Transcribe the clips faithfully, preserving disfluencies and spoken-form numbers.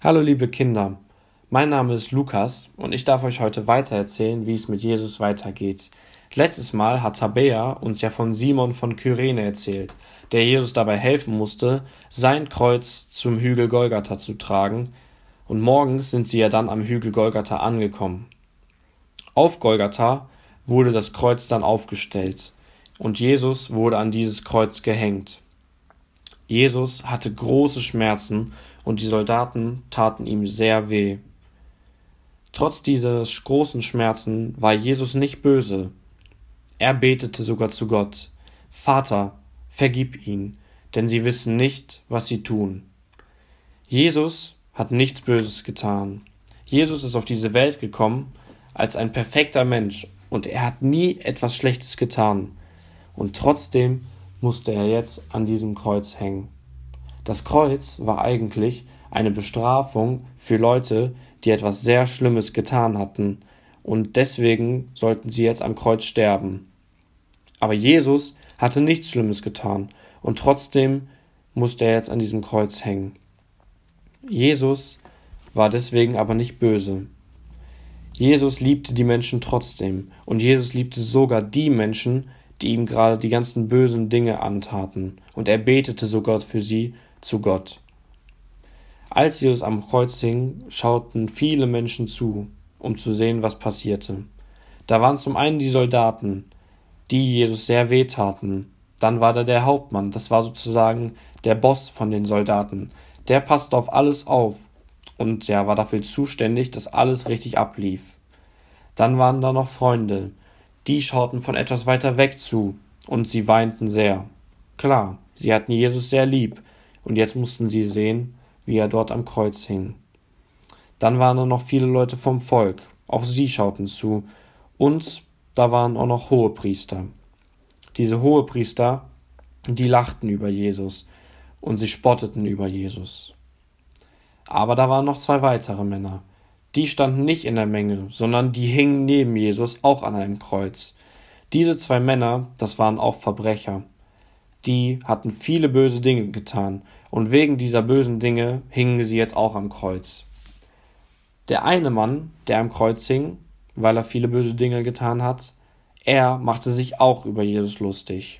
Hallo liebe Kinder, mein Name ist Lukas und ich darf euch heute weitererzählen, wie es mit Jesus weitergeht. Letztes Mal hat Tabea uns ja von Simon von Kyrene erzählt, der Jesus dabei helfen musste, sein Kreuz zum Hügel Golgatha zu tragen, und morgens sind sie ja dann am Hügel Golgatha angekommen. Auf Golgatha wurde das Kreuz dann aufgestellt und Jesus wurde an dieses Kreuz gehängt. Jesus hatte große Schmerzen und die Soldaten taten ihm sehr weh. Trotz dieser großen Schmerzen war Jesus nicht böse. Er betete sogar zu Gott: Vater, vergib ihnen, denn sie wissen nicht, was sie tun. Jesus hat nichts Böses getan. Jesus ist auf diese Welt gekommen als ein perfekter Mensch und er hat nie etwas Schlechtes getan. Und trotzdem musste er jetzt an diesem Kreuz hängen. Das Kreuz war eigentlich eine Bestrafung für Leute, die etwas sehr Schlimmes getan hatten, und deswegen sollten sie jetzt am Kreuz sterben. Aber Jesus hatte nichts Schlimmes getan und trotzdem musste er jetzt an diesem Kreuz hängen. Jesus war deswegen aber nicht böse. Jesus liebte die Menschen trotzdem und Jesus liebte sogar die Menschen, die ihm gerade die ganzen bösen Dinge antaten, und er betete sogar für sie zu Gott. Als Jesus am Kreuz hing, schauten viele Menschen zu, um zu sehen, was passierte. Da waren zum einen die Soldaten, die Jesus sehr wehtaten. Dann war da der Hauptmann, das war sozusagen der Boss von den Soldaten. Der passte auf alles auf und ja, war dafür zuständig, dass alles richtig ablief. Dann waren da noch Freunde, die schauten von etwas weiter weg zu und sie weinten sehr. Klar, sie hatten Jesus sehr lieb und jetzt mussten sie sehen, wie er dort am Kreuz hing. Dann waren da noch viele Leute vom Volk, auch sie schauten zu, und da waren auch noch Hohepriester. Diese Hohepriester, die lachten über Jesus und sie spotteten über Jesus. Aber da waren noch zwei weitere Männer. Die standen nicht in der Menge, sondern die hingen neben Jesus auch an einem Kreuz. Diese zwei Männer, das waren auch Verbrecher. Die hatten viele böse Dinge getan und wegen dieser bösen Dinge hingen sie jetzt auch am Kreuz. Der eine Mann, der am Kreuz hing, weil er viele böse Dinge getan hat, er machte sich auch über Jesus lustig.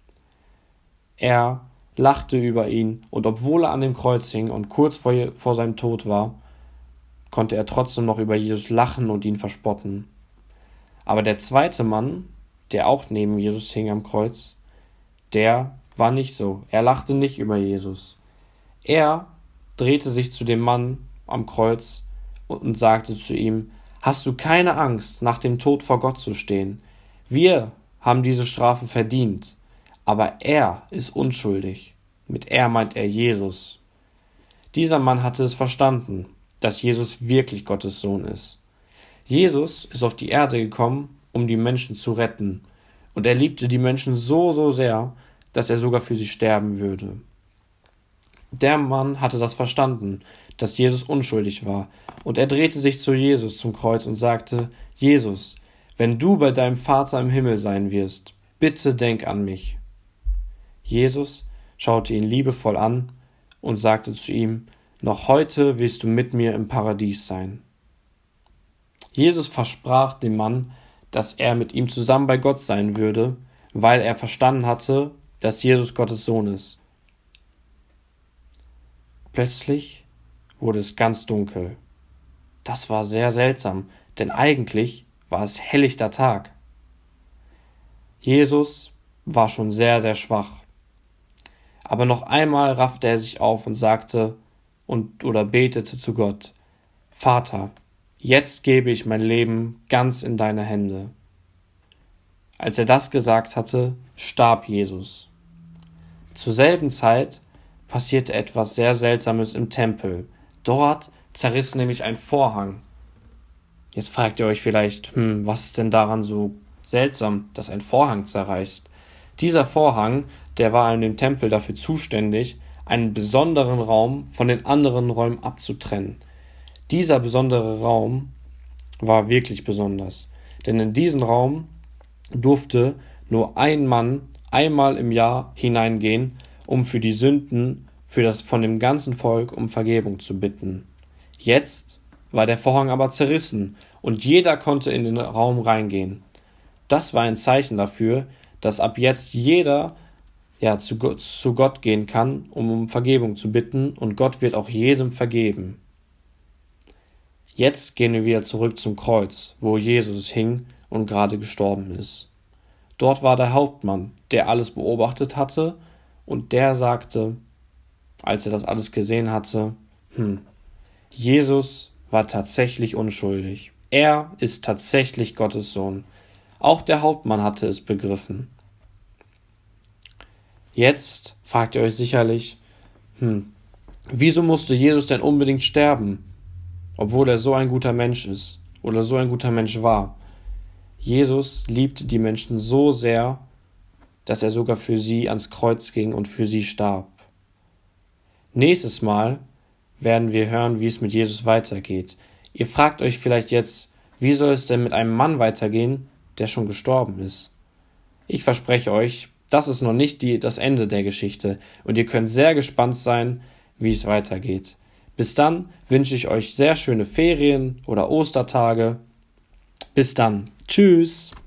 Er lachte über ihn und obwohl er an dem Kreuz hing und kurz vor, vor seinem Tod war, konnte er trotzdem noch über Jesus lachen und ihn verspotten. Aber der zweite Mann, der auch neben Jesus hing am Kreuz, der war nicht so. Er lachte nicht über Jesus. Er drehte sich zu dem Mann am Kreuz und sagte zu ihm: Hast du keine Angst, nach dem Tod vor Gott zu stehen? Wir haben diese Strafe verdient, aber er ist unschuldig. Mit er meint er Jesus. Dieser Mann hatte es verstanden, dass Jesus wirklich Gottes Sohn ist. Jesus ist auf die Erde gekommen, um die Menschen zu retten. Und er liebte die Menschen so, so sehr, dass er sogar für sie sterben würde. Der Mann hatte das verstanden, dass Jesus unschuldig war. Und er drehte sich zu Jesus zum Kreuz und sagte: Jesus, wenn du bei deinem Vater im Himmel sein wirst, bitte denk an mich. Jesus schaute ihn liebevoll an und sagte zu ihm: Noch heute wirst du mit mir im Paradies sein. Jesus versprach dem Mann, dass er mit ihm zusammen bei Gott sein würde, weil er verstanden hatte, dass Jesus Gottes Sohn ist. Plötzlich wurde es ganz dunkel. Das war sehr seltsam, denn eigentlich war es helllichter Tag. Jesus war schon sehr, sehr schwach. Aber noch einmal raffte er sich auf und sagte und oder betete zu Gott: Vater, jetzt gebe ich mein Leben ganz in deine Hände. Als er das gesagt hatte, starb Jesus. Zur selben Zeit passierte etwas sehr Seltsames im Tempel. Dort zerriss nämlich ein Vorhang. Jetzt fragt ihr euch vielleicht, hm, was ist denn daran so seltsam, dass ein Vorhang zerreißt? Dieser Vorhang, der war in dem Tempel dafür zuständig, einen besonderen Raum von den anderen Räumen abzutrennen. Dieser besondere Raum war wirklich besonders, denn in diesen Raum durfte nur ein Mann einmal im Jahr hineingehen, um für die Sünden für das von dem ganzen Volk um Vergebung zu bitten. Jetzt war der Vorhang aber zerrissen und jeder konnte in den Raum reingehen. Das war ein Zeichen dafür, dass ab jetzt jeder ja, zu, Gott, zu Gott gehen kann, um um Vergebung zu bitten, und Gott wird auch jedem vergeben. Jetzt gehen wir wieder zurück zum Kreuz, wo Jesus hing und gerade gestorben ist. Dort war der Hauptmann, der alles beobachtet hatte, und der sagte, als er das alles gesehen hatte, hm, Jesus war tatsächlich unschuldig. Er ist tatsächlich Gottes Sohn. Auch der Hauptmann hatte es begriffen. Jetzt fragt ihr euch sicherlich, hm, wieso musste Jesus denn unbedingt sterben, obwohl er so ein guter Mensch ist oder so ein guter Mensch war? Jesus liebte die Menschen so sehr, dass er sogar für sie ans Kreuz ging und für sie starb. Nächstes Mal werden wir hören, wie es mit Jesus weitergeht. Ihr fragt euch vielleicht jetzt, wie soll es denn mit einem Mann weitergehen, der schon gestorben ist? Ich verspreche euch, das ist noch nicht die, das Ende der Geschichte, und ihr könnt sehr gespannt sein, wie es weitergeht. Bis dann wünsche ich euch sehr schöne Ferien oder Ostertage. Bis dann. Tschüss.